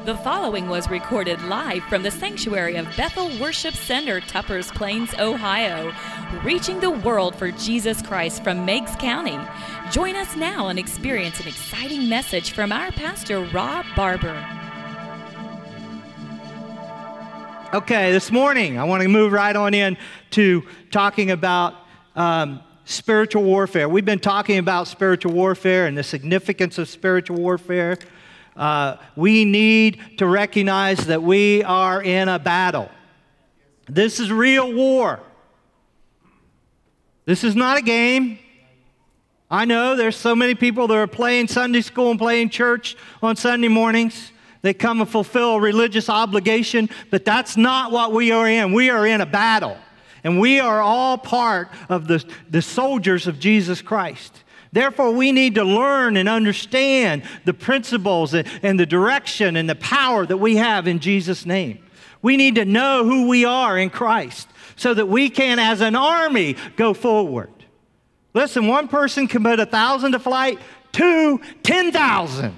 The following was recorded live from the sanctuary of Bethel Worship Center, Tuppers Plains, Ohio, reaching the world for Jesus Christ from Meigs County. Join us now and experience an exciting message from our pastor, Rob Barber. Okay, this morning I want to move right on in to talking about spiritual warfare. We've been talking about spiritual warfare and the significance of spiritual warfare. We need to recognize that we are in a battle. This is real war. This is not a game. I know there's so many people that are playing Sunday school and playing church on Sunday mornings. They come and fulfill a religious obligation, but that's not what we are in. We are in a battle, and we are all part of the soldiers of Jesus Christ. Therefore, we need to learn and understand the principles and the direction and the power that we have in Jesus' name. We need to know who we are in Christ so that we can, as an army, go forward. Listen, one person can put 1,000 to flight, 2, 10,000.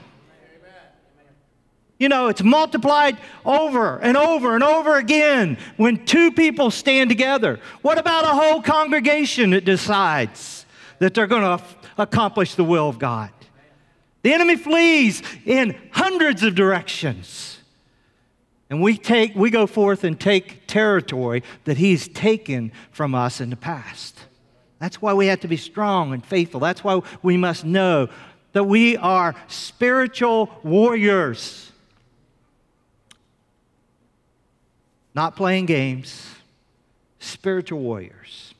You know, it's multiplied over and over and over again when two people stand together. What about a whole congregation that decides that they're going to accomplish the will of God? The enemy flees in hundreds of directions. And we go forth and take territory that he's taken from us in the past. That's why we have to be strong and faithful. That's why we must know that we are spiritual warriors. Not playing games, spiritual warriors.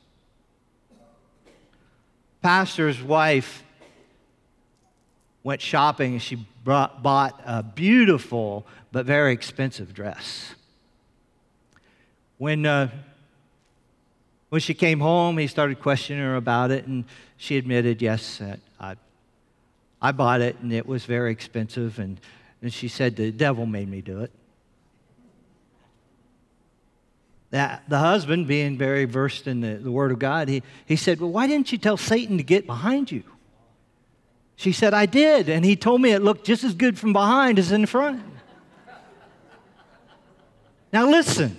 Pastor's wife went shopping and she bought a beautiful but very expensive dress. When she came home, he started questioning her about it, and she admitted, yes, I bought it, and it was very expensive, and she said, the devil made me do it. The husband, being very versed in the Word of God, he said, well, why didn't you tell Satan to get behind you? She said, I did, and he told me it looked just as good from behind as in front. Now listen.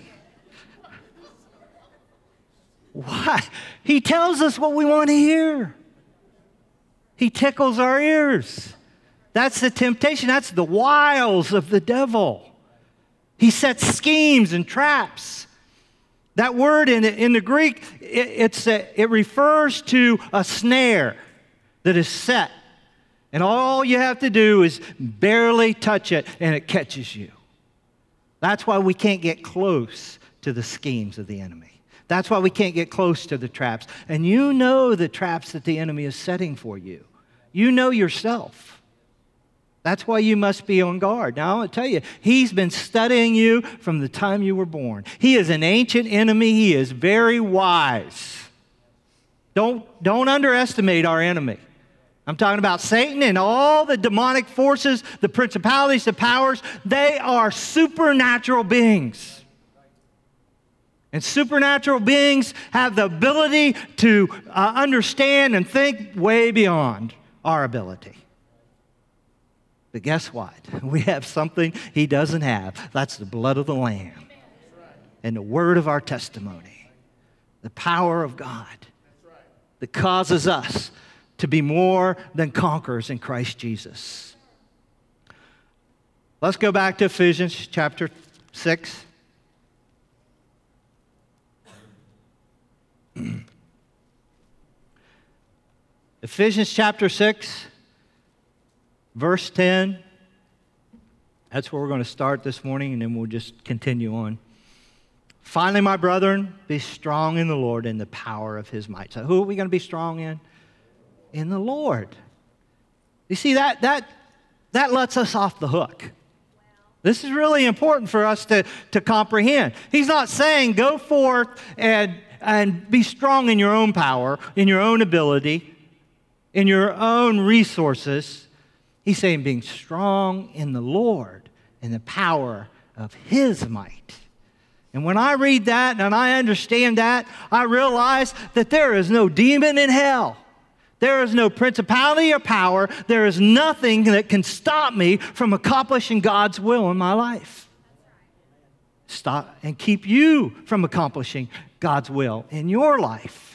Why? He tells us what we want to hear. He tickles our ears. That's the temptation. That's the wiles of the devil. He sets schemes and traps. That word in the Greek, it refers to a snare that is set. And all you have to do is barely touch it, and it catches you. That's why we can't get close to the schemes of the enemy. That's why we can't get close to the traps. And you know the traps that the enemy is setting for you. You know yourself. That's why you must be on guard. Now, I want to tell you, he's been studying you from the time you were born. He is an ancient enemy. He is very wise. Don't underestimate our enemy. I'm talking about Satan and all the demonic forces, the principalities, the powers. They are supernatural beings. And supernatural beings have the ability to understand and think way beyond our ability. But guess what? We have something he doesn't have. That's the blood of the Lamb and the word of our testimony. The power of God that causes us to be more than conquerors in Christ Jesus. Let's go back to Ephesians chapter 6. Ephesians chapter 6. Verse 10, that's where we're going to start this morning, and then we'll just continue on. Finally, my brethren, be strong in the Lord and the power of his might. So who are we going to be strong in? In the Lord. You see, that lets us off the hook. This is really important for us to comprehend. He's not saying go forth and be strong in your own power, in your own ability, in your own resources. He's saying being strong in the Lord and the power of his might. And when I read that and I understand that, I realize that there is no demon in hell There is no principality or power. There is nothing that can stop me from accomplishing God's will in my life. Stop and keep you from accomplishing God's will in your life.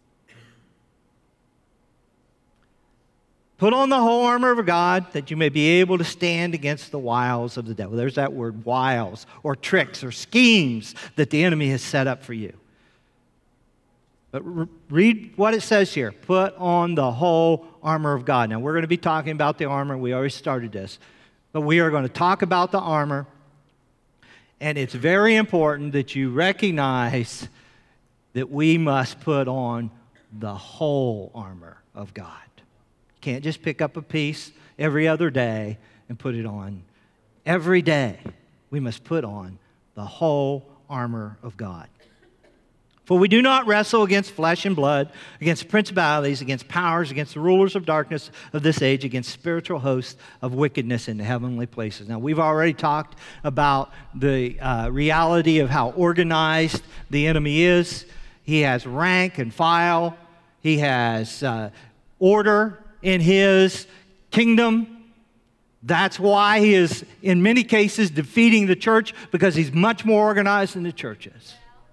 Put on the whole armor of God that you may be able to stand against the wiles of the devil. There's that word, wiles, or tricks or schemes that the enemy has set up for you. But read what it says here. Put on the whole armor of God. Now, we're going to be talking about the armor. We already started this. But we are going to talk about the armor. And it's very important that you recognize that we must put on the whole armor of God. You can't just pick up a piece every other day and put it on. Every day, we must put on the whole armor of God. For we do not wrestle against flesh and blood, against principalities, against powers, against the rulers of darkness of this age, against spiritual hosts of wickedness in the heavenly places. Now, we've already talked about the reality of how organized the enemy is. He has rank and file. He has order in his kingdom. That's why he is, in many cases, defeating the church, because he's much more organized than the church is.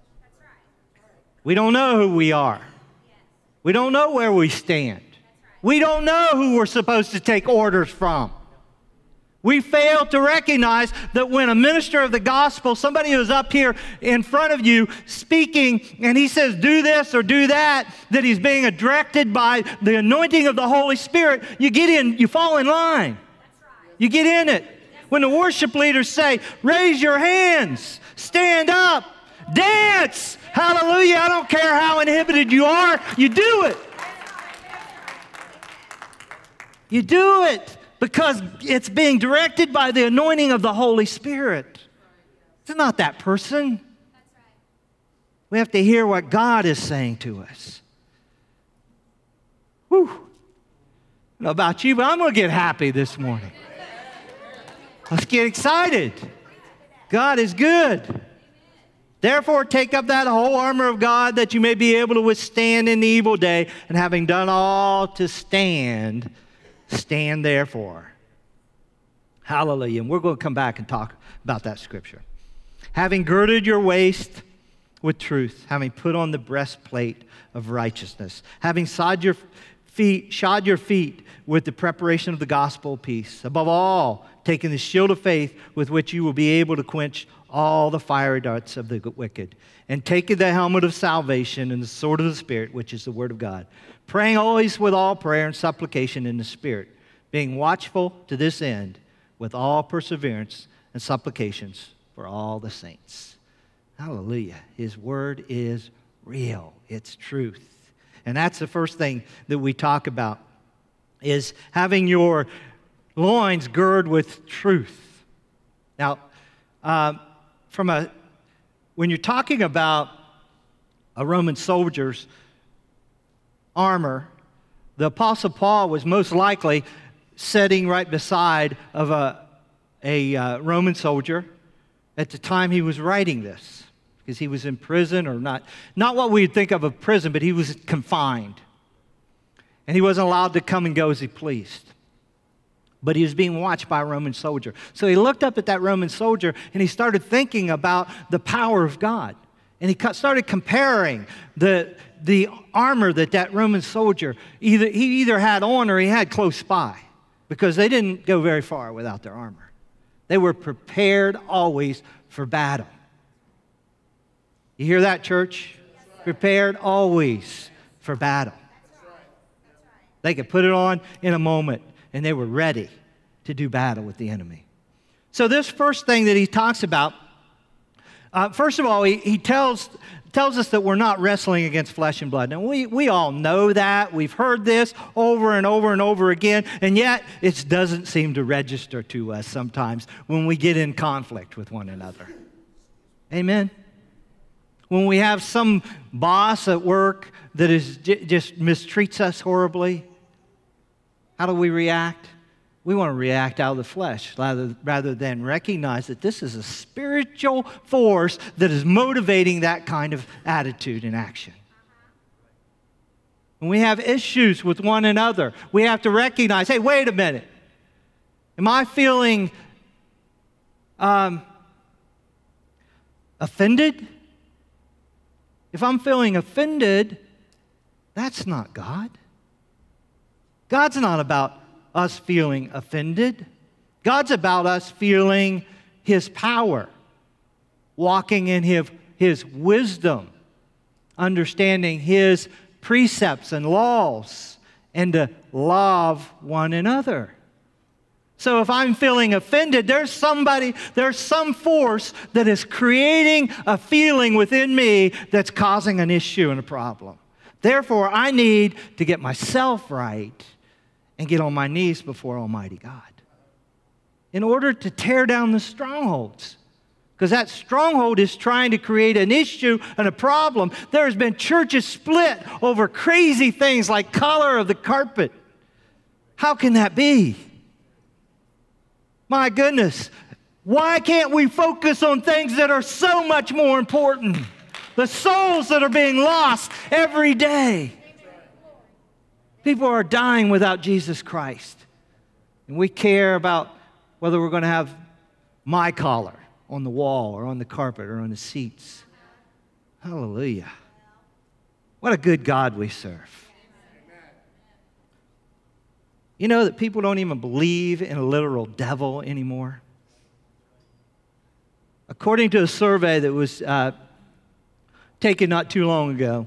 We don't know who we are. We don't know where we stand. We don't know who we're supposed to take orders from. We fail to recognize that when a minister of the gospel, somebody who's up here in front of you speaking, and he says, do this or do that, that he's being directed by the anointing of the Holy Spirit, you get in, you fall in line. You get in it. When the worship leaders say, raise your hands, stand up, dance, hallelujah, I don't care how inhibited you are, you do it. You do it because it's being directed by the anointing of the Holy Spirit. It's not that person. We have to hear what God is saying to us. Whew. I don't know about you, but I'm going to get happy this morning. Let's get excited. God is good. Therefore, take up that whole armor of God that you may be able to withstand in the evil day, and having done all to stand, stand therefore. Hallelujah. And we're going to come back and talk about that scripture. Having girded your waist with truth, having put on the breastplate of righteousness, having shod your feet with the preparation of the gospel of peace. Above all, taking the shield of faith with which you will be able to quench all the fiery darts of the wicked, and taking the helmet of salvation and the sword of the Spirit, which is the word of God, praying always with all prayer and supplication in the Spirit, being watchful to this end with all perseverance and supplications for all the saints. Hallelujah. His word is real. It's truth. And that's the first thing that we talk about, is having your loins girded with truth. Now, when you're talking about a Roman soldier's armor, the Apostle Paul was most likely sitting right beside of a Roman soldier at the time he was writing this, because he was in prison, or not what we'd think of a prison, but he was confined. And he wasn't allowed to come and go as he pleased. But he was being watched by a Roman soldier. So he looked up at that Roman soldier and he started thinking about the power of God. And he started comparing the armor that Roman soldier either had on or he had close by, because they didn't go very far without their armor. They were prepared always for battle. You hear that, church? Prepared always for battle. They could put it on in a moment, and they were ready to do battle with the enemy. So this first thing that he talks about, first of all, he tells us that we're not wrestling against flesh and blood. Now, we all know that. We've heard this over and over and over again, and yet it doesn't seem to register to us sometimes when we get in conflict with one another. Amen? When we have some boss at work that just mistreats us horribly, how do we react? We want to react out of the flesh rather than recognize that this is a spiritual force that is motivating that kind of attitude and action. when we have issues with one another, we have to recognize, hey, wait a minute. Am I feeling offended? If I'm feeling offended, that's not God. God's not about us feeling offended. God's about us feeling His power, walking in His wisdom, understanding His precepts and laws, and to love one another. So if I'm feeling offended, there's some force that is creating a feeling within me that's causing an issue and a problem. Therefore, I need to get myself right and get on my knees before Almighty God in order to tear down the strongholds. Because that stronghold is trying to create an issue and a problem. There's been churches split over crazy things like color of the carpet. How can that be? My goodness, why can't we focus on things that are so much more important? The souls that are being lost every day. People are dying without Jesus Christ. And we care about whether we're going to have my collar on the wall or on the carpet or on the seats. Hallelujah. What a good God we serve. You know that people don't even believe in a literal devil anymore? According to a survey that was taken not too long ago,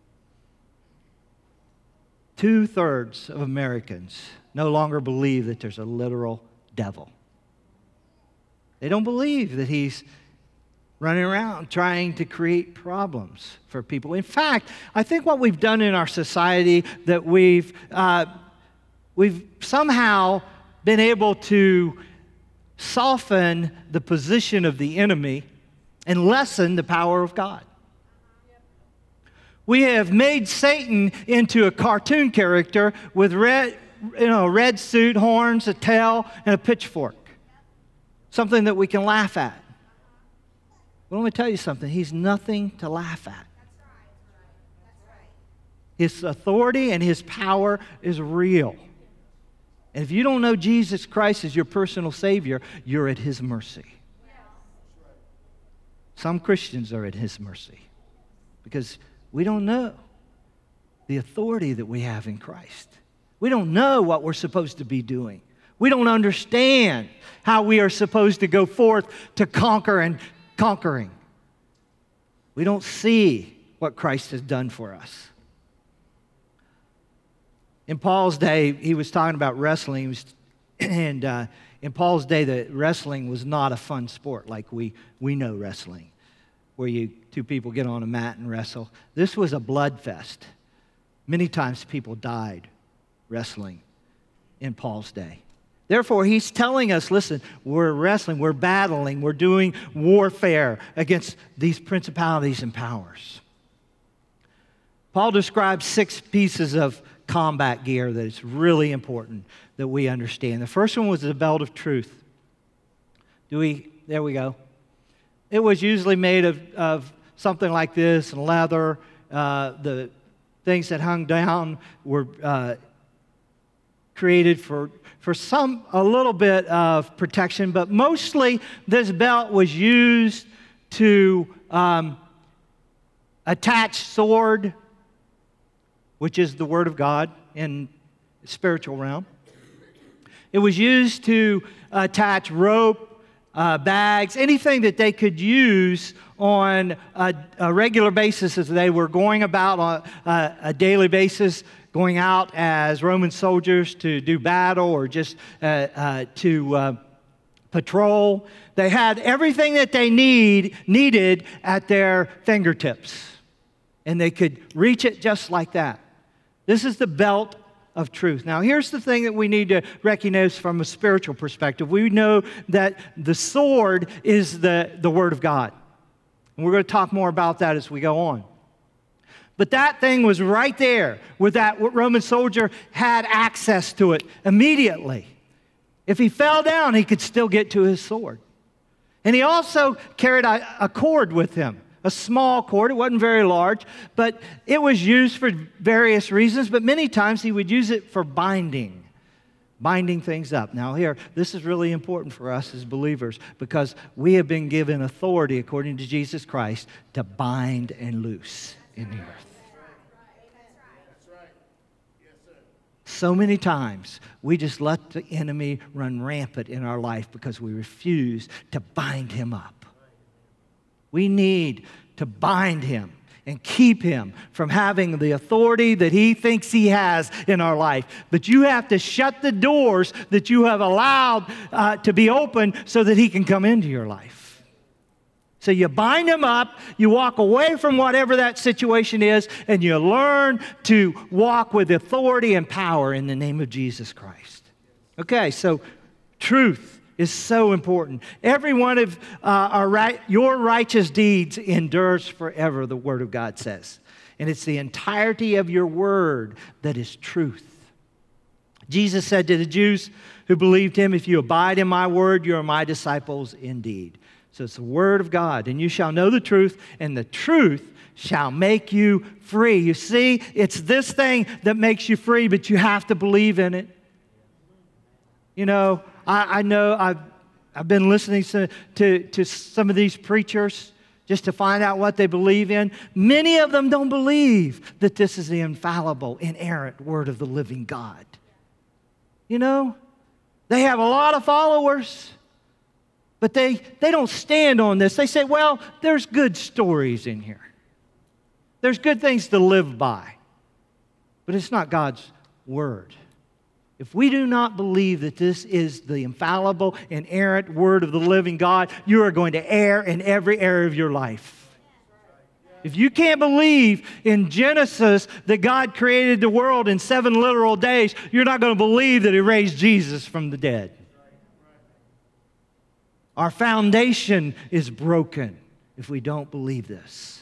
2/3 of Americans no longer believe that there's a literal devil. They don't believe that he's running around trying to create problems for people. In fact, I think what we've done in our society that we've somehow been able to soften the position of the enemy and lessen the power of God. We have made Satan into a cartoon character with red suit, horns, a tail, and a pitchfork. Something that we can laugh at. But let me tell you something. He's nothing to laugh at. His authority and his power is real. And if you don't know Jesus Christ as your personal Savior, you're at His mercy. Some Christians are at His mercy because we don't know the authority that we have in Christ. We don't know what we're supposed to be doing. We don't understand how we are supposed to go forth to conquer and conquering. We don't see what Christ has done for us. In Paul's day, he was talking about wrestling, and in Paul's day, the wrestling was not a fun sport like we know wrestling, where two people get on a mat and wrestle. This was a blood fest. Many times people died wrestling in Paul's day. Therefore, he's telling us, listen, we're wrestling, we're battling, we're doing warfare against these principalities and powers. Paul describes 6 pieces of combat gear that it's really important that we understand. The first one was the belt of truth. There we go. It was usually made of something like this, and leather. The things that hung down were created for a little bit of protection, but mostly this belt was used to attach sword, which is the Word of God in the spiritual realm. It was used to attach rope, bags, anything that they could use on a regular basis as they were going about on a daily basis, going out as Roman soldiers to do battle or just to patrol. They had everything that they needed at their fingertips, and they could reach it just like that. This is the belt of truth. Now, here's the thing that we need to recognize from a spiritual perspective. We know that the sword is the Word of God. And we're going to talk more about that as we go on. But that thing was right there with that Roman soldier had access to it immediately. If he fell down, he could still get to his sword. And he also carried a cord with him, a small cord. It wasn't very large, but it was used for various reasons, but many times he would use it for binding things up. Now here, this is really important for us as believers because we have been given authority, according to Jesus Christ, to bind and loose in the earth. So many times we just let the enemy run rampant in our life because we refuse to bind him up. We need to bind him and keep him from having the authority that he thinks he has in our life. But you have to shut the doors that you have allowed to be open so that he can come into your life. So you bind him up, you walk away from whatever that situation is, and you learn to walk with authority and power in the name of Jesus Christ. Okay, so truth is so important. Every one of your righteous deeds endures forever, the Word of God says. And it's the entirety of your word that is truth. Jesus said to the Jews who believed him, if you abide in my word, you are my disciples indeed. So it's the Word of God. And you shall know the truth, and the truth shall make you free. You see, it's this thing that makes you free, but you have to believe in it. You know, I know I've been listening to some of these preachers just to find out what they believe in. Many of them don't believe that this is the infallible, inerrant Word of the living God. You know, they have a lot of followers. But they don't stand on this. They say, well, there's good stories in here. There's good things to live by. But it's not God's Word. If we do not believe that this is the infallible, inerrant Word of the living God, you are going to err in every area of your life. If you can't believe in Genesis that God created the world in 7 literal days, you're not going to believe that He raised Jesus from the dead. Our foundation is broken if we don't believe this.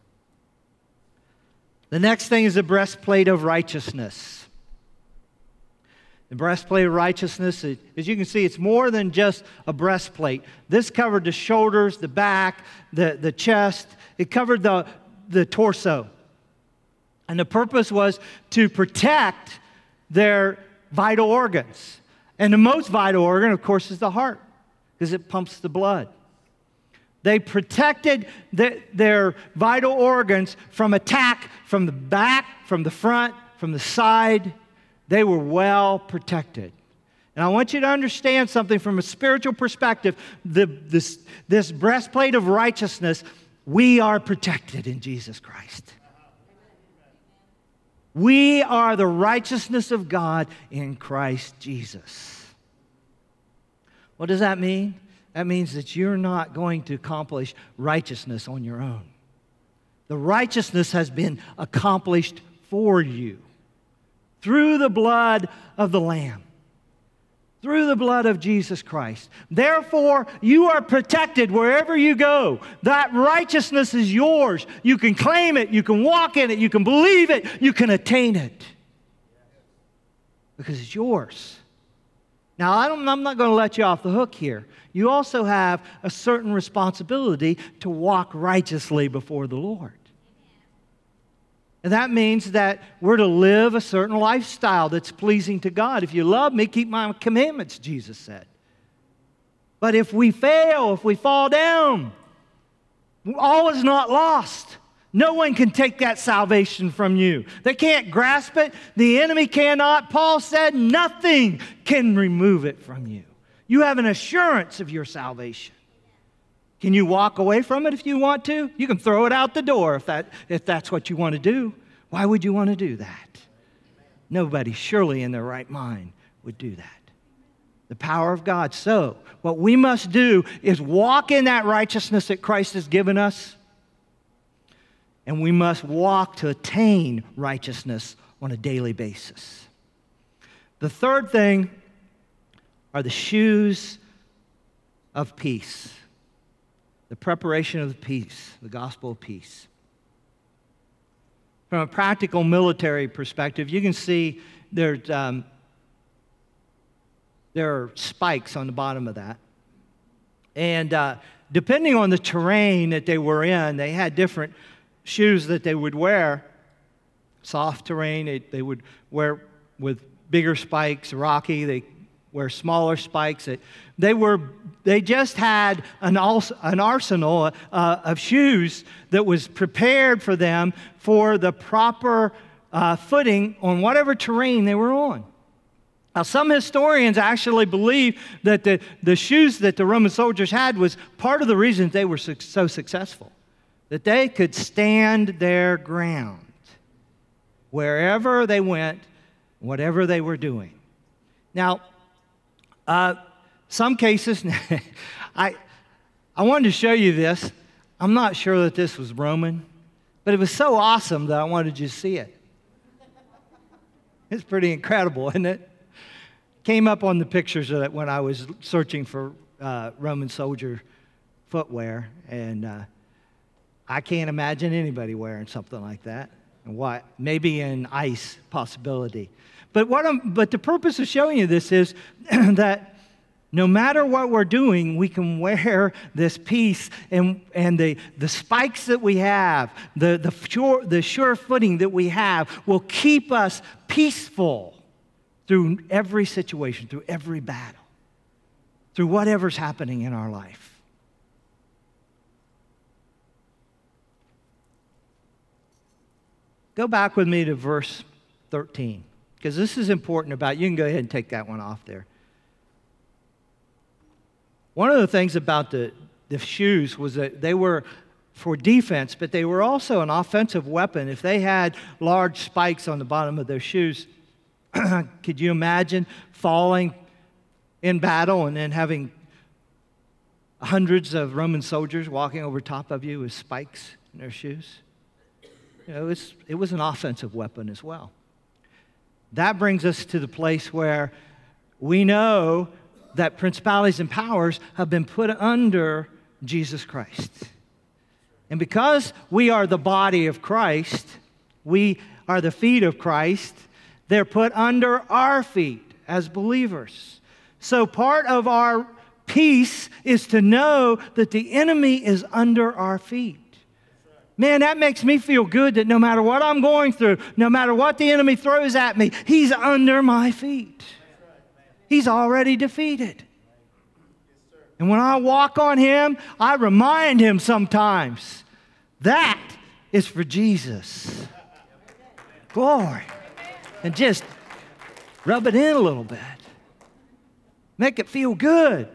The next thing is the breastplate of righteousness. The breastplate of righteousness, as you can see, it's more than just a breastplate. This covered the shoulders, the back, the chest. It covered the torso. And the purpose was to protect their vital organs. And the most vital organ, of course, is the heart, because it pumps the blood. They protected their vital organs from attack from the back, from the front, from the side. They were well protected. And I want you to understand something from a spiritual perspective. This breastplate of righteousness, we are protected in Jesus Christ. We are the righteousness of God in Christ Jesus. What does that mean? That means that you're not going to accomplish righteousness on your own. The righteousness has been accomplished for you through the blood of the Lamb, through the blood of Jesus Christ. Therefore, you are protected wherever you go. That righteousness is yours. You can claim it. You can walk in it. You can believe it. You can attain it because it's yours. Now, I'm not going to let you off the hook here. You also have a certain responsibility to walk righteously before the Lord. And that means that we're to live a certain lifestyle that's pleasing to God. If you love me, keep my commandments, Jesus said. But if we fail, if we fall down, all is not lost. No one can take that salvation from you. They can't grasp it. The enemy cannot. Paul said nothing can remove it from you. You have an assurance of your salvation. Can you walk away from it if you want to? You can throw it out the door if that's what you want to do. Why would you want to do that? Nobody surely in their right mind would do that. The power of God. So, what we must do is walk in that righteousness that Christ has given us. And we must walk to attain righteousness on a daily basis. The third thing are the shoes of peace. The preparation of the peace, the gospel of peace. From a practical military perspective, you can see there are spikes on the bottom of that. And depending on the terrain that they were in, they had different shoes that they would wear. Soft terrain, they would wear with bigger spikes. Rocky, they wear smaller spikes. They just had an arsenal of shoes that was prepared for them for the proper footing on whatever terrain they were on. Now, some historians actually believe that the shoes that the Roman soldiers had was part of the reason they were so successful, that they could stand their ground wherever they went, whatever they were doing. Now, some cases, I wanted to show you this. I'm not sure that this was Roman, but it was so awesome that I wanted you to see it. It's pretty incredible, isn't it? Came up on the pictures of it when I was searching for Roman soldier footwear, and I can't imagine anybody wearing something like that. And why? Maybe an ice possibility. But the purpose of showing you this is that no matter what we're doing, we can wear this piece, and the spikes that we have, the sure footing that we have will keep us peaceful through every situation, through every battle, through whatever's happening in our life. Go back with me to verse 13, because this is important about, you can go ahead and take that one off there. One of the things about the shoes was that they were for defense, but they were also an offensive weapon. If they had large spikes on the bottom of their shoes, could you imagine falling in battle and then having hundreds of Roman soldiers walking over top of you with spikes in their shoes? You know, it was an offensive weapon as well. That brings us to the place where we know that principalities and powers have been put under Jesus Christ. And because we are the body of Christ, we are the feet of Christ, they're put under our feet as believers. So part of our peace is to know that the enemy is under our feet. Man, that makes me feel good that no matter what I'm going through, no matter what the enemy throws at me, he's under my feet. He's already defeated. And when I walk on him, I remind him sometimes, that is for Jesus. Glory. And just rub it in a little bit. Make it feel good.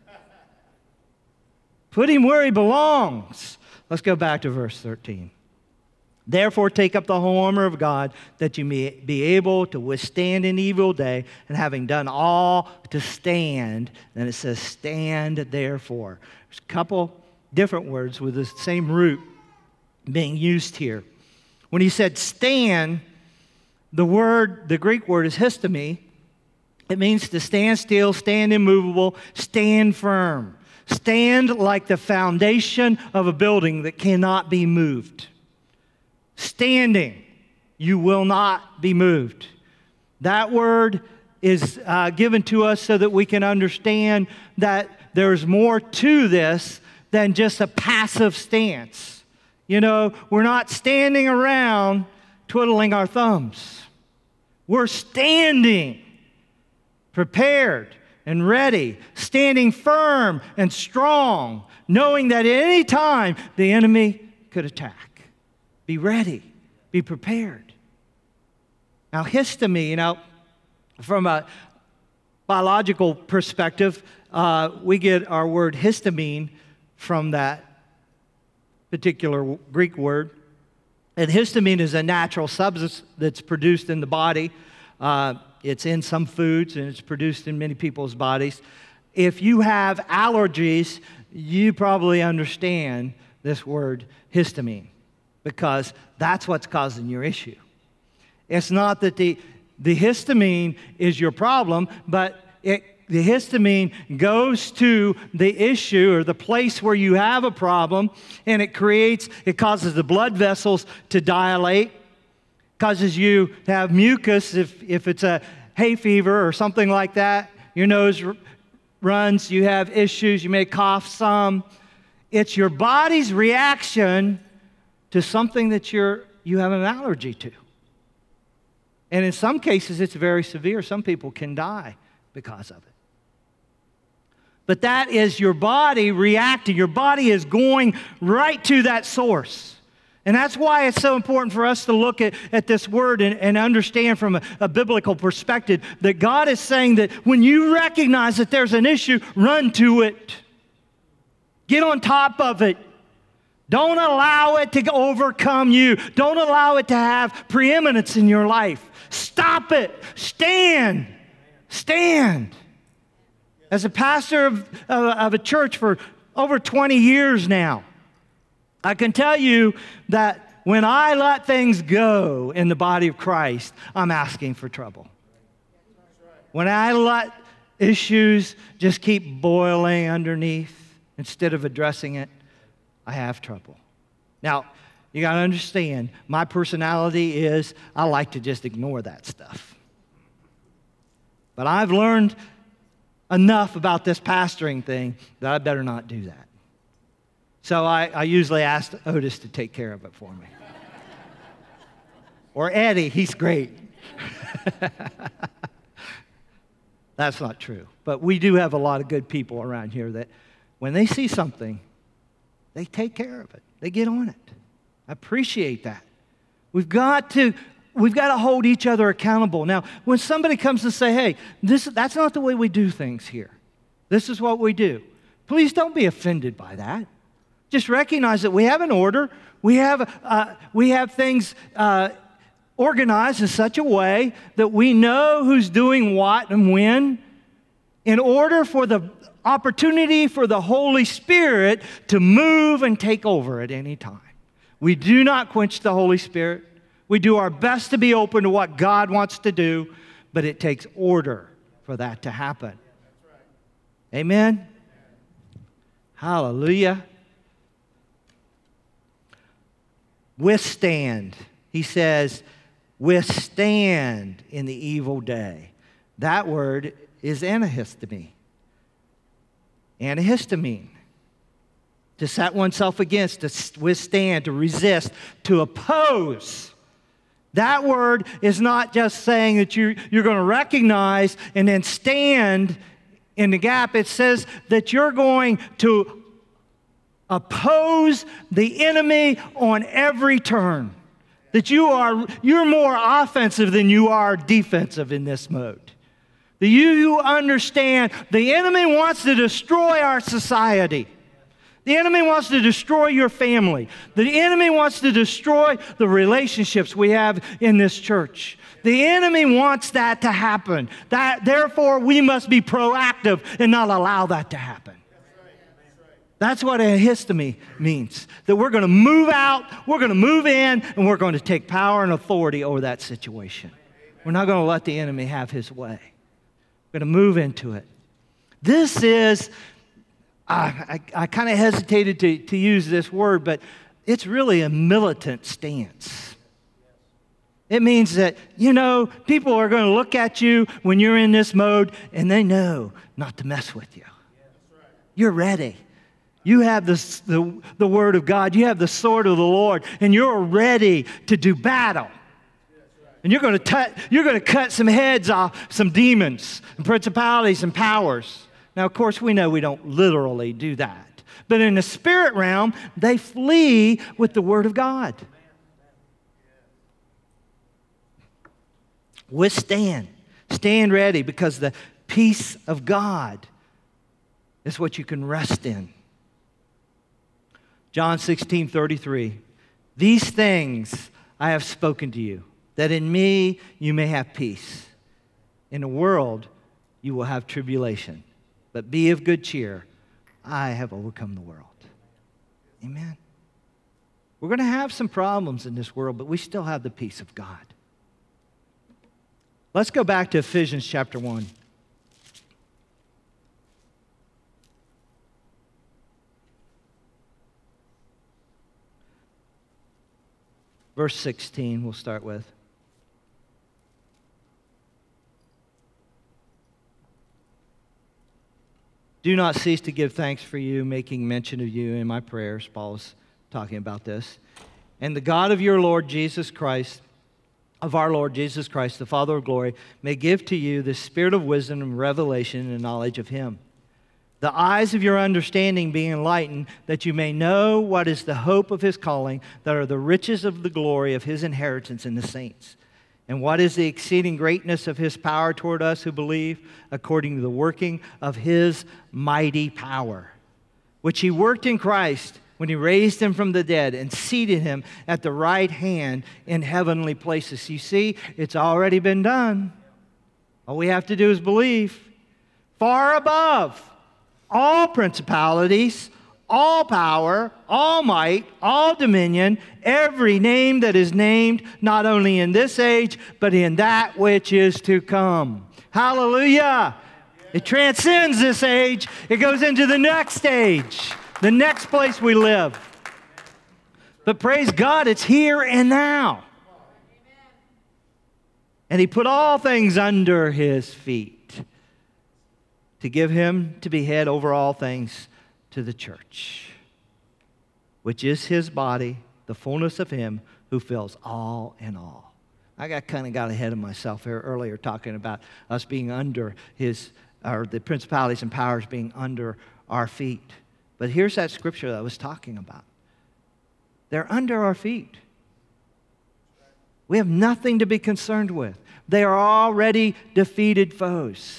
Put him where he belongs. Let's go back to verse 13. Therefore, take up the whole armor of God, that you may be able to withstand an evil day, and having done all to stand. Then it says, stand therefore. There's a couple different words with the same root being used here. When he said stand, the Greek word is histemi. It means to stand still, stand immovable, stand firm. Stand like the foundation of a building that cannot be moved. Standing, you will not be moved. That word is given to us so that we can understand that there's more to this than just a passive stance. You know, we're not standing around twiddling our thumbs. We're standing, prepared and ready, standing firm and strong, knowing that at any time the enemy could attack. Be ready. Be prepared. Now, histemi, from a biological perspective, we get our word histamine from that particular Greek word. And histamine is a natural substance that's produced in the body. It's in some foods, and it's produced in many people's bodies. If you have allergies, you probably understand this word histamine, because that's what's causing your issue. It's not that the histamine is your problem, but the histamine goes to the issue or the place where you have a problem, and it causes the blood vessels to dilate, causes you to have mucus if it's a hay fever or something like that. Your nose runs, you have issues, you may cough some. It's your body's reaction to something that you have an allergy to. And in some cases, it's very severe. Some people can die because of it. But that is your body reacting. Your body is going right to that source. And that's why it's so important for us to look at this word and understand from a biblical perspective that God is saying that when you recognize that there's an issue, run to it. Get on top of it. Don't allow it to overcome you. Don't allow it to have preeminence in your life. Stop it. Stand. Stand. As a pastor of a church for over 20 years now, I can tell you that when I let things go in the body of Christ, I'm asking for trouble. When I let issues just keep boiling underneath instead of addressing it, I have trouble. Now, you got to understand, my personality is I like to just ignore that stuff. But I've learned enough about this pastoring thing that I better not do that. So I usually ask Otis to take care of it for me. Or Eddie, he's great. That's not true. But we do have a lot of good people around here that when they see something, they take care of it. They get on it. I appreciate that. We've got to hold each other accountable. Now, when somebody comes to say, hey, that's not the way we do things here. This is what we do. Please don't be offended by that. Just recognize that we have an order. We have things organized in such a way that we know who's doing what and when in order for the opportunity for the Holy Spirit to move and take over at any time. We do not quench the Holy Spirit. We do our best to be open to what God wants to do, but it takes order for that to happen. Amen? Hallelujah. Withstand. He says, withstand in the evil day. That word is antihistamine. Antihistamine. To set oneself against, to withstand, to resist, to oppose. That word is not just saying that you're going to recognize and then stand in the gap. It says that you're going to oppose the enemy on every turn. That you're more offensive than you are defensive in this mode. That you understand the enemy wants to destroy our society. The enemy wants to destroy your family. The enemy wants to destroy the relationships we have in this church. The enemy wants that to happen. Therefore, we must be proactive and not allow that to happen. That's what antihistamine means. That we're going to move out, we're going to move in, and we're going to take power and authority over that situation. We're not going to let the enemy have his way. We're going to move into it. This is, I kind of hesitated to use this word, but it's really a militant stance. It means that, people are going to look at you when you're in this mode, and they know not to mess with you. You're ready. You have the Word of God. You have the sword of the Lord, and you're ready to do battle. And you're going to cut some heads off some demons and principalities and powers. Now, of course, we know we don't literally do that. But in the spirit realm, they flee with the Word of God. Withstand. Stand ready, because the peace of God is what you can rest in. John 16:33. These things I have spoken to you, that in me you may have peace. In the world you will have tribulation. But be of good cheer. I have overcome the world. Amen. We're going to have some problems in this world, but we still have the peace of God. Let's go back to Ephesians chapter 1. Verse 16 we'll start with. do not cease to give thanks for you, making mention of you in my prayers. Paul is talking about this. And the God of your Lord Jesus Christ, of our Lord Jesus Christ, the Father of glory, may give to you the spirit of wisdom and revelation and knowledge of him. The eyes of your understanding being enlightened, that you may know what is the hope of his calling, that are the riches of the glory of his inheritance in the saints. And what is the exceeding greatness of his power toward us who believe, according to the working of his mighty power, which he worked in Christ when he raised him from the dead and seated him at the right hand in heavenly places. You see, it's already been done. All we have to do is believe. Far above all principalities, all power, all might, all dominion, every name that is named, not only in this age, but in that which is to come. Hallelujah! It transcends this age. It goes into the next age, the next place we live. But praise God, it's here and now. And he put all things under his feet to give him to be head over all things to the church, which is his body, the fullness of him who fills all in all. I kind of got ahead of myself here earlier talking about us being under his, or the principalities and powers being under our feet. But here's that scripture that I was talking about. They're under our feet. We have nothing to be concerned with. They are already defeated foes.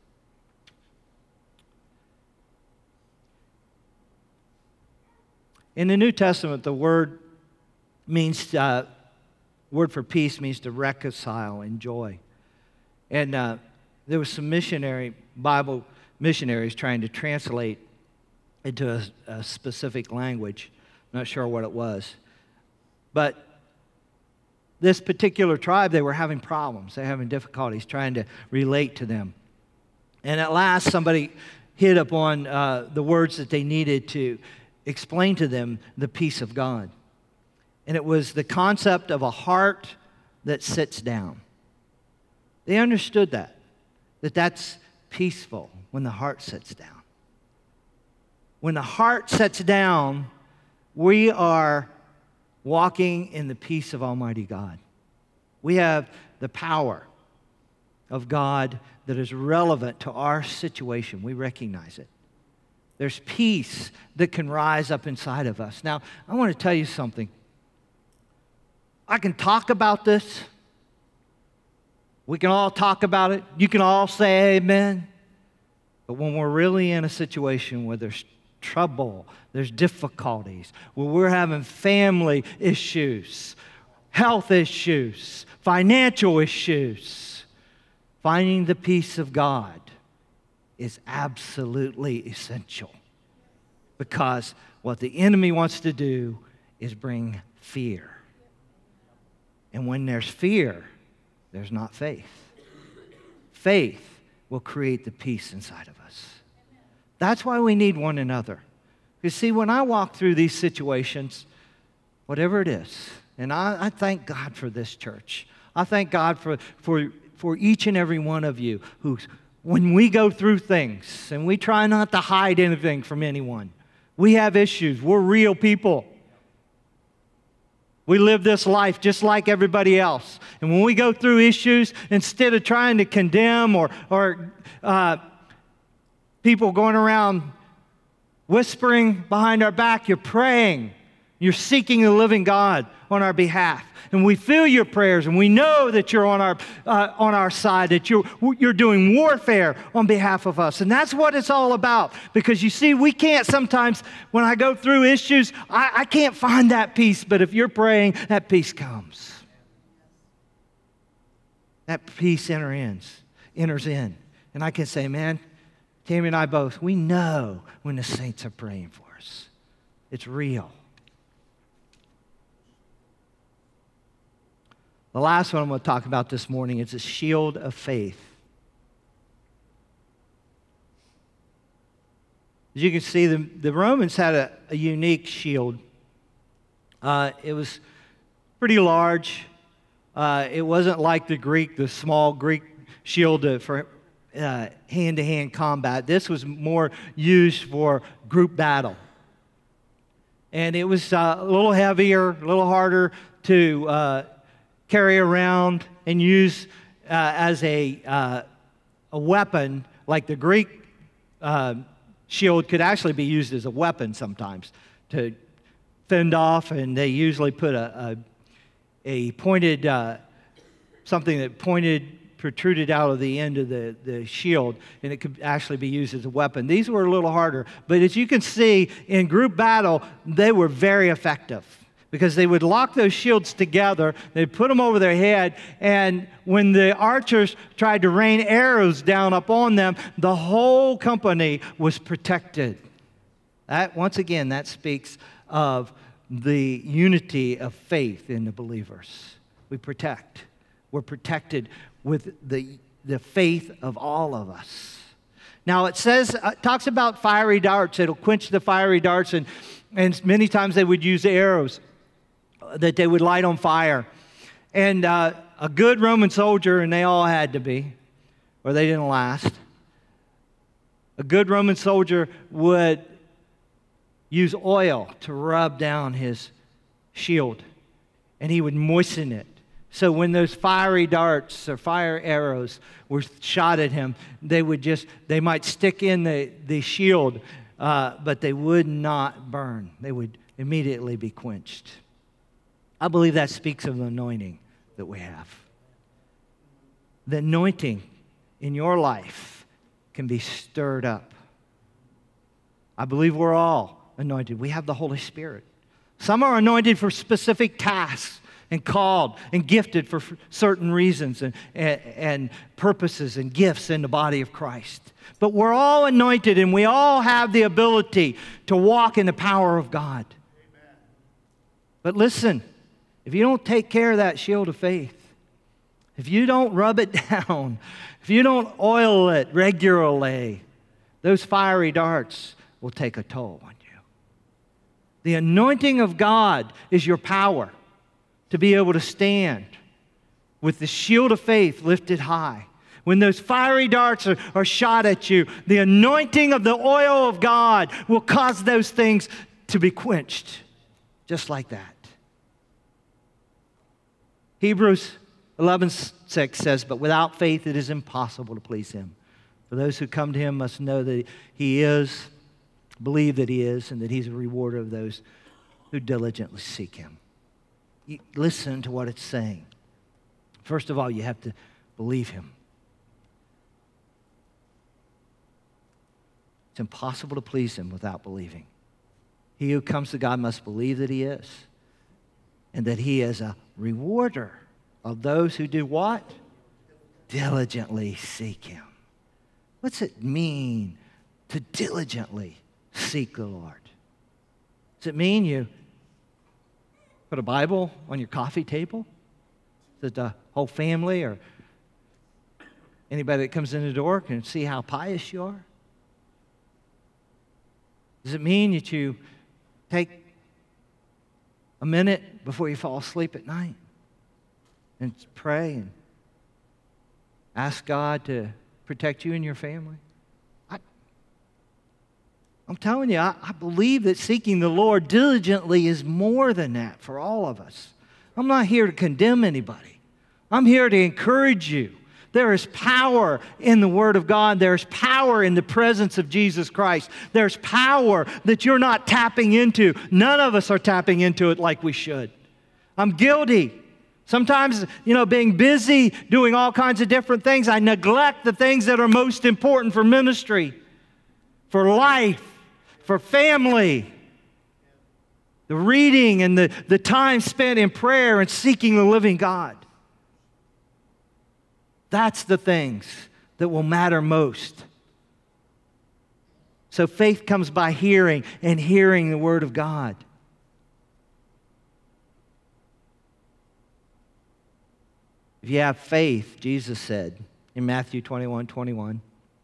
In the New Testament, the word for peace means to reconcile, enjoy. And there was some Bible missionaries trying to translate into a specific language. I'm not sure what it was. But this particular tribe, they were having problems. They were having difficulties trying to relate to them. And at last, somebody hit upon the words that they needed to explain to them the peace of God. And it was the concept of a heart that sits down. They understood that's peaceful when the heart sits down. When the heart sits down, we are walking in the peace of Almighty God. We have the power of God that is relevant to our situation. We recognize it. There's peace that can rise up inside of us. Now, I want to tell you something. I can talk about this. We can all talk about it. You can all say amen. But when we're really in a situation where there's trouble, there's difficulties, where we're having family issues, health issues, financial issues, finding the peace of God is absolutely essential, because what the enemy wants to do is bring fear. And when there's fear, there's not faith. Faith will create the peace inside of us. That's why we need one another. You see, when I walk through these situations, whatever it is, and I thank God for this church. I thank God for each and every one of you who's, when we go through things, and we try not to hide anything from anyone, we have issues. We're real people. We live this life just like everybody else. And when we go through issues, instead of trying to condemn or people going around whispering behind our back, you're praying. You're seeking the living God on our behalf. And we feel your prayers, and we know that you're on our side, that you're doing warfare on behalf of us. And that's what it's all about. Because you see, we can't sometimes, when I go through issues, I can't find that peace. But if you're praying, that peace comes. That peace enters in. And I can say, man, Tammy and I both, we know when the saints are praying for us. It's real. The last one I'm going to talk about this morning is the shield of faith. As you can see, the Romans had a unique shield. It was pretty large. It wasn't like the small Greek shield hand-to-hand combat. This was more used for group battle. And it was a little heavier, a little harder to carry around and use as a weapon, like the Greek shield could actually be used as a weapon sometimes to fend off, and they usually put a pointed, something that protruded out of the end of the shield, and it could actually be used as a weapon. These were a little harder, but as you can see, in group battle, they were very effective because they would lock those shields together, they'd put them over their head, and when the archers tried to rain arrows down upon them, the whole company was protected. Once again, that speaks of the unity of faith in the believers. We protect. We're protected with the faith of all of us. Now it says, talks about fiery darts. It'll quench the fiery darts, and many times they would use arrows that they would light on fire. And a good Roman soldier, and they all had to be, or they didn't last. A good Roman soldier would use oil to rub down his shield, and he would moisten it. So when those fiery darts or fire arrows were shot at him, they might stick in the shield, but they would not burn. They would immediately be quenched. I believe that speaks of the anointing that we have. The anointing in your life can be stirred up. I believe we're all anointed. We have the Holy Spirit. Some are anointed for specific tasks and called and gifted for certain reasons and purposes and gifts in the body of Christ. But we're all anointed, and we all have the ability to walk in the power of God. Amen. But listen, if you don't take care of that shield of faith, if you don't rub it down, if you don't oil it regularly, those fiery darts will take a toll on you. The anointing of God is your power to be able to stand with the shield of faith lifted high. When those fiery darts are shot at you, the anointing of the oil of God will cause those things to be quenched, just like that. Hebrews 11:6 says, "But without faith it is impossible to please Him. For those who come to Him must know that He is, believe that He is, and that He's a rewarder of those who diligently seek Him." You listen to what it's saying. First of all, you have to believe Him. It's impossible to please Him without believing. He who comes to God must believe that He is, and that He is a rewarder of those who do what? Diligently seek Him. What's it mean to diligently seek the Lord? Does it mean you put a Bible on your coffee table that the whole family or anybody that comes in the door can see how pious you are? Does it mean that you take a minute before you fall asleep at night and pray and ask God to protect you and your family? I'm telling you, I believe that seeking the Lord diligently is more than that for all of us. I'm not here to condemn anybody. I'm here to encourage you. There is power in the Word of God. There's power in the presence of Jesus Christ. There's power that you're not tapping into. None of us are tapping into it like we should. I'm guilty. Sometimes, being busy, doing all kinds of different things, I neglect the things that are most important for ministry, for life, for family, the reading and the time spent in prayer and seeking the living God. That's the things that will matter most. So faith comes by hearing, and hearing the Word of God. If you have faith, Jesus said in Matthew 21:21,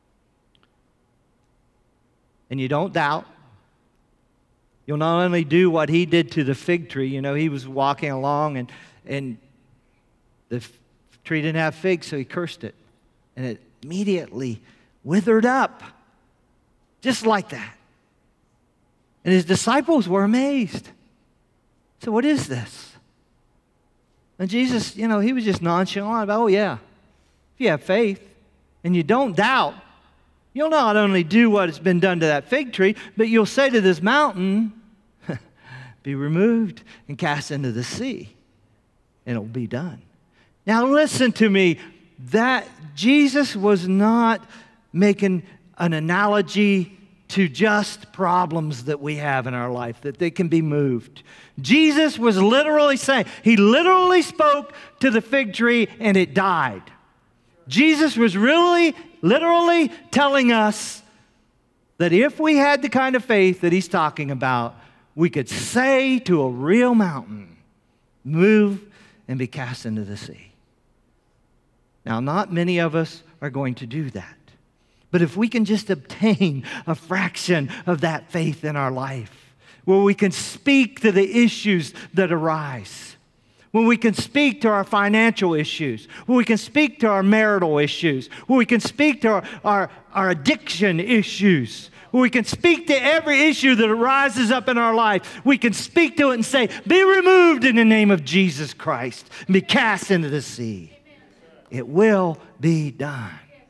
and you don't doubt, you'll not only do what He did to the fig tree. He was walking along and the tree didn't have figs, so He cursed it. And it immediately withered up, just like that. And his disciples were amazed. So what is this? And Jesus, he was just nonchalant about, oh yeah, if you have faith and you don't doubt, you'll not only do what has been done to that fig tree, but you'll say to this mountain, be removed and cast into the sea, and it'll be done. Now listen to me, that Jesus was not making an analogy to just problems that we have in our life, that they can be moved. Jesus was literally saying, he literally spoke to the fig tree and it died. Jesus was really, literally telling us that if we had the kind of faith that he's talking about, we could say to a real mountain, move and be cast into the sea. Now, not many of us are going to do that. But if we can just obtain a fraction of that faith in our life, where we can speak to the issues that arise, when we can speak to our financial issues, when we can speak to our marital issues, when we can speak to our addiction issues, when we can speak to every issue that arises up in our life, we can speak to it and say, be removed in the name of Jesus Christ and be cast into the sea. It will be done.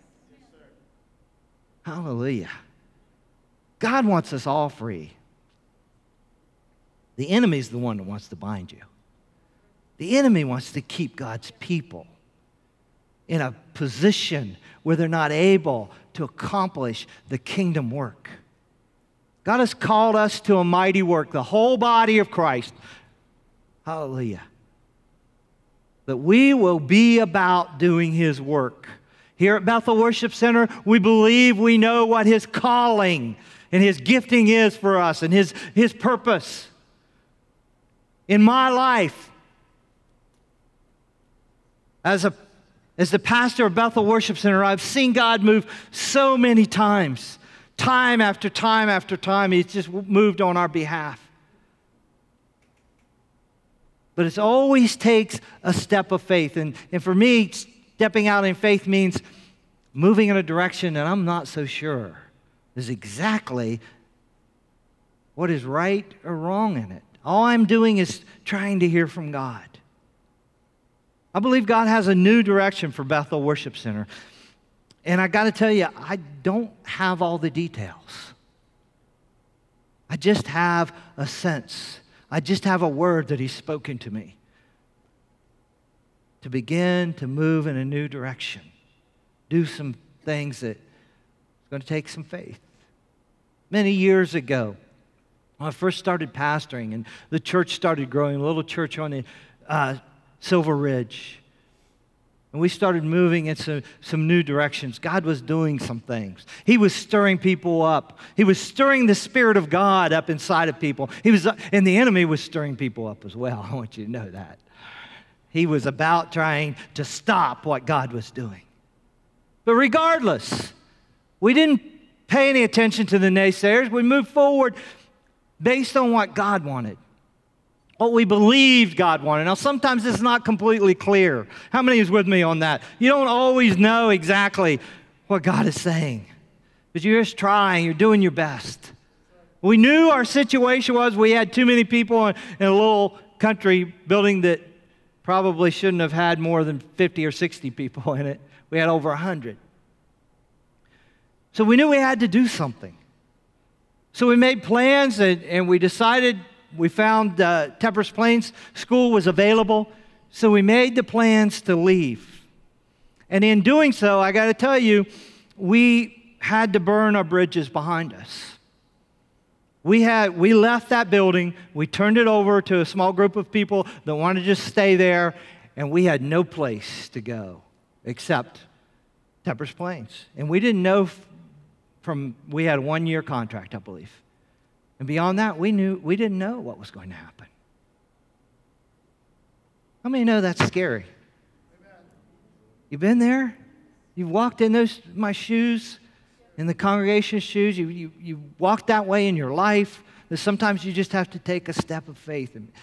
Hallelujah. God wants us all free. The enemy's the one that wants to bind you. The enemy wants to keep God's people in a position where they're not able to accomplish the kingdom work. God has called us to a mighty work, the whole body of Christ. Hallelujah. That we will be about doing his work. Here at Bethel Worship Center, we believe we know what his calling and his gifting is for us and his purpose. In my life, as the pastor of Bethel Worship Center, I've seen God move so many times. Time after time after time, he's just moved on our behalf. But it always takes a step of faith. And for me, stepping out in faith means moving in a direction that I'm not so sure is exactly what is right or wrong in it. All I'm doing is trying to hear from God. I believe God has a new direction for Bethel Worship Center. And I got to tell you, I don't have all the details. I just have a sense. I just have a word that he's spoken to me to begin to move in a new direction, do some things that it's going to take some faith. Many years ago, when I first started pastoring and the church started growing, a little church on the Silver Ridge, and we started moving into some new directions. God was doing some things. He was stirring people up. He was stirring the Spirit of God up inside of people. And the enemy was stirring people up as well. I want you to know that. He was about trying to stop what God was doing. But regardless, we didn't pay any attention to the naysayers. We moved forward based on what God wanted. What we believed God wanted. Now, sometimes it's not completely clear. How many is with me on that? You don't always know exactly what God is saying. But you're just trying. You're doing your best. We knew our situation was we had too many people in a little country building that probably shouldn't have had more than 50 or 60 people in it. We had over 100. So we knew we had to do something. So we made plans and we decided. We found Tupper's Plains School was available, so we made the plans to leave. And in doing so, I got to tell you, we had to burn our bridges behind us. We left that building, we turned it over to a small group of people that wanted to just stay there, and we had no place to go except Tupper's Plains. And we didn't know we had a 1-year contract, I believe. And beyond that, we didn't know what was going to happen. How many know that's scary? Amen. You've been there? You've walked in my shoes, in the congregation's shoes. You walked that way in your life. That sometimes you just have to take a step of faith. And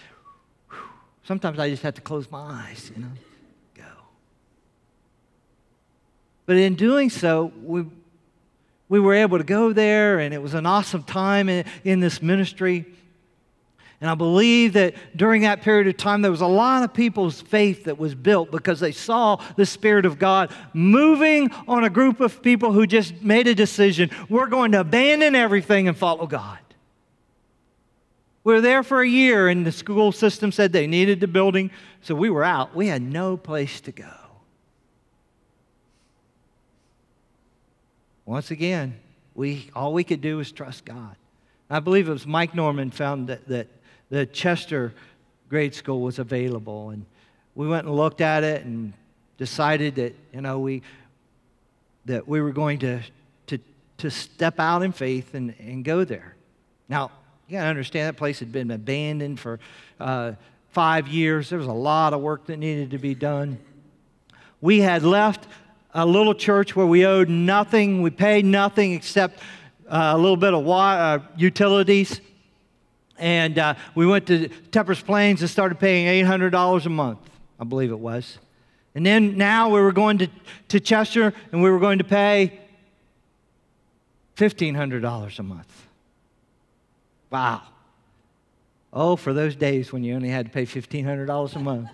sometimes I just have to close my eyes, go. But in doing so, we were able to go there, and it was an awesome time in this ministry. And I believe that during that period of time, there was a lot of people's faith that was built because they saw the Spirit of God moving on a group of people who just made a decision. We're going to abandon everything and follow God. We were there for a year, and the school system said they needed the building, so we were out. We had no place to go. Once again, all we could do was trust God. I believe it was Mike Norman found that the Chester grade school was available, and we went and looked at it and decided that we were going to step out in faith and go there. Now, you got to understand that place had been abandoned for 5 years. There was a lot of work that needed to be done. We had left a little church where we owed nothing. We paid nothing except a little bit of utilities. And we went to Tuppers Plains and started paying $800 a month, I believe it was. And then now we were going to Chester, and we were going to pay $1,500 a month. Wow. Oh, for those days when you only had to pay $1,500 a month.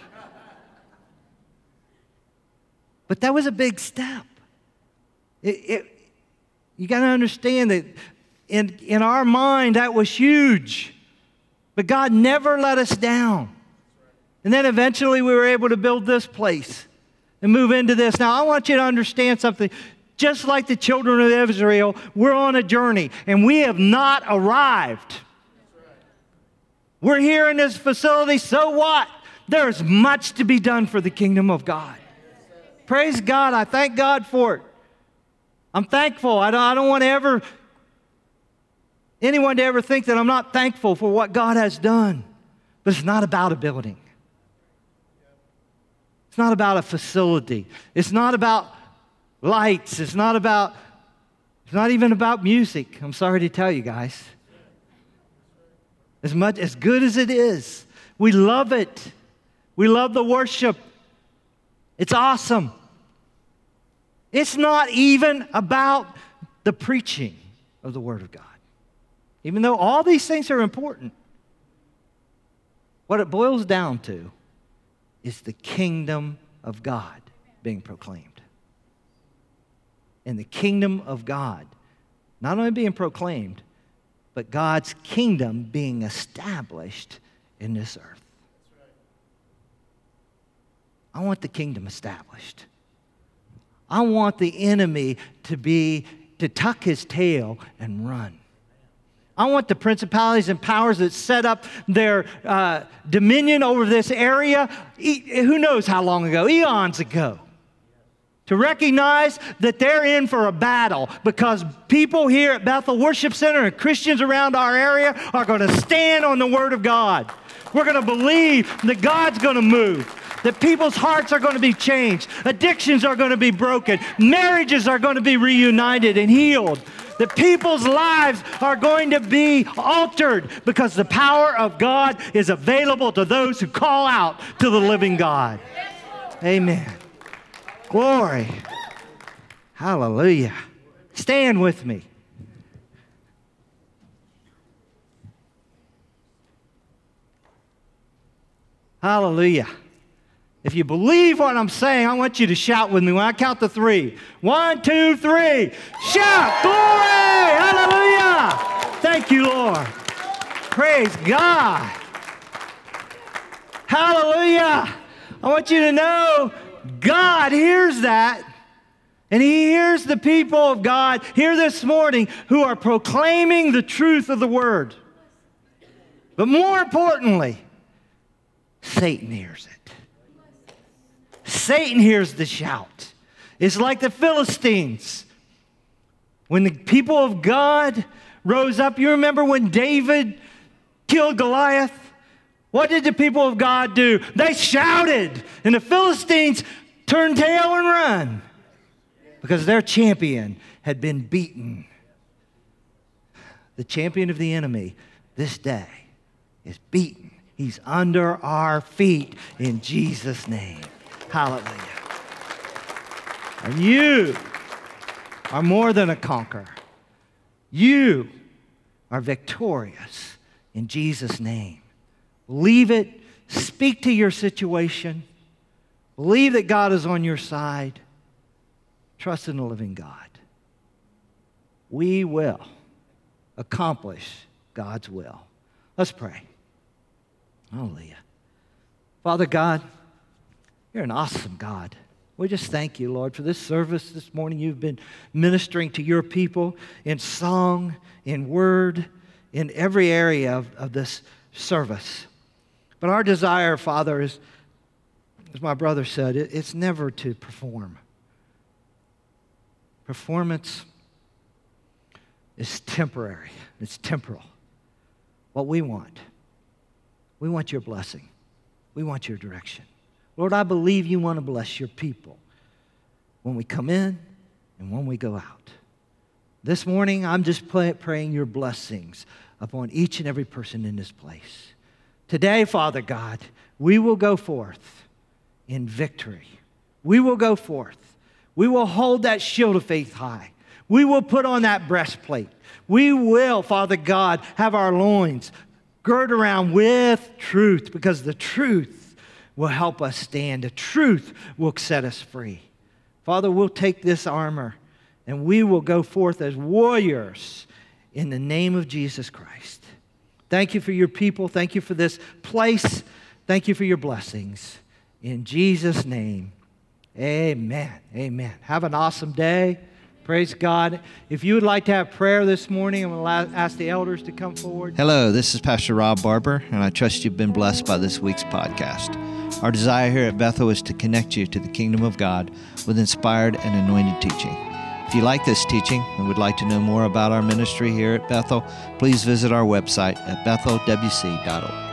But that was a big step. You got to understand that in our mind, that was huge. But God never let us down. And then eventually we were able to build this place and move into this. Now, I want you to understand something. Just like the children of Israel, we're on a journey, and we have not arrived. We're here in this facility, so what? There's much to be done for the kingdom of God. Praise God. I thank God for it. I'm thankful. I don't want anyone to ever think that I'm not thankful for what God has done. But it's not about a building. It's not about a facility. It's not about lights. It's not even about music. I'm sorry to tell you guys. As good as it is, we love it. We love the worship. It's awesome. It's not even about the preaching of the Word of God. Even though all these things are important, what it boils down to is the kingdom of God being proclaimed. And the kingdom of God not only being proclaimed, but God's kingdom being established in this earth. I want the kingdom established. I want the enemy to tuck his tail and run. I want the principalities and powers that set up their dominion over this area, who knows how long ago, eons ago, to recognize that they're in for a battle because people here at Bethel Worship Center and Christians around our area are going to stand on the Word of God. We're going to believe that God's going to move, that people's hearts are going to be changed, addictions are going to be broken, marriages are going to be reunited and healed, that people's lives are going to be altered because the power of God is available to those who call out to the living God. Amen. Glory. Hallelujah. Stand with me. Hallelujah. If you believe what I'm saying, I want you to shout with me when I count to 3. 1, 2, 3. Shout, glory! Hallelujah! Thank you, Lord. Praise God. Hallelujah. I want you to know God hears that. And He hears the people of God here this morning who are proclaiming the truth of the Word. But more importantly, Satan hears it. Satan hears the shout. It's like the Philistines. When the people of God rose up, you remember when David killed Goliath? What did the people of God do? They shouted, and the Philistines turned tail and run because their champion had been beaten. The champion of the enemy this day is beaten. He's under our feet in Jesus' name. Hallelujah. And you are more than a conqueror. You are victorious in Jesus' name. Believe it. Speak to your situation. Believe that God is on your side. Trust in the living God. We will accomplish God's will. Let's pray. Hallelujah. Father God, you're an awesome God. We just thank you, Lord, for this service this morning. You've been ministering to your people in song, in word, in every area of this service. But our desire, Father, is, as my brother said, it's never to perform. Performance is temporary. It's temporal. What we want your blessing. We want your direction. Lord, I believe you want to bless your people when we come in and when we go out. This morning, I'm just praying your blessings upon each and every person in this place. Today, Father God, we will go forth in victory. We will go forth. We will hold that shield of faith high. We will put on that breastplate. We will, Father God, have our loins girt around with truth, because the truth will help us stand. The truth will set us free. Father, we'll take this armor and we will go forth as warriors in the name of Jesus Christ. Thank you for your people. Thank you for this place. Thank you for your blessings. In Jesus' name, amen. Amen. Have an awesome day. Praise God. If you would like to have prayer this morning, I'm going to ask the elders to come forward. Hello, this is Pastor Rob Barber, and I trust you've been blessed by this week's podcast. Our desire here at Bethel is to connect you to the kingdom of God with inspired and anointed teaching. If you like this teaching and would like to know more about our ministry here at Bethel, please visit our website at bethelwc.org.